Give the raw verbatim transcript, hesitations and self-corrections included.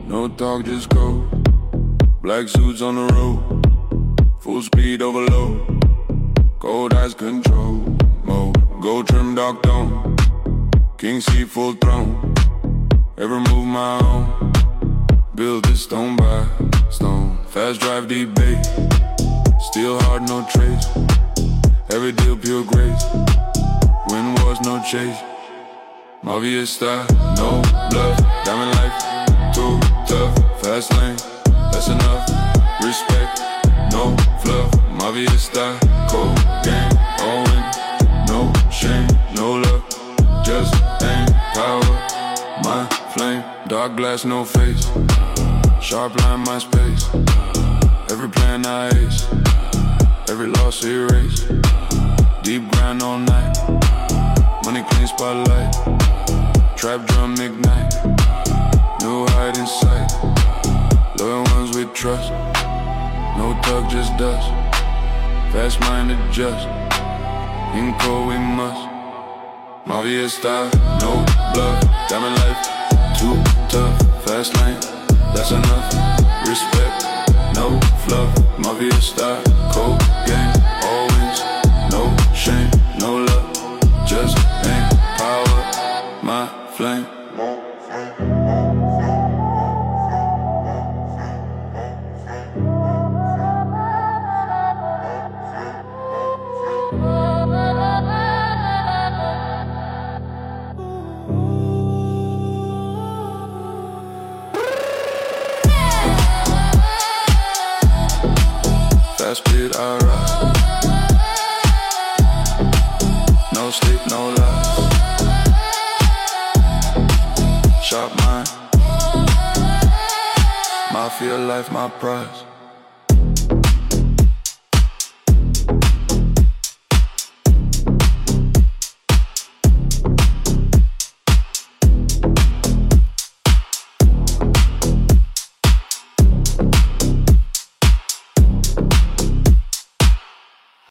No talk, just go. Black suits on the road, full speed overload. Cold eyes control mode. Gold trim, dark dome. King seat, full throne. Every move my own. Build this stone by stone. Fast drive, deep base. Steel hard, no trace. Every deal, pure grace. Win wars, no chase. Mafia style, no bluff. Diamond life, too tough. Fast lane, that's enough. Respect, no fluff. Mafia style, cold game, all in. No shame, no love. Just aim, power, my flame. Dark glass, no face. Sharp line, my space. Every plan I ace. Every loss erase. Deep grind all night. Money clean spotlight. Trap drum ignite. New hide in sight. Loyal ones we trust. No talk, just dust. Fast minded just. In cold we must. Mafia style, no bluff. Diamond life, too tough. Fast lane, that's enough. Respect, no fluff. Mafia style, cold game, always. No shame, no love. Just aim, power, my flame. Fast speed, I rise. No sleep, no lies. Sharp mind. Mafia life, my prize.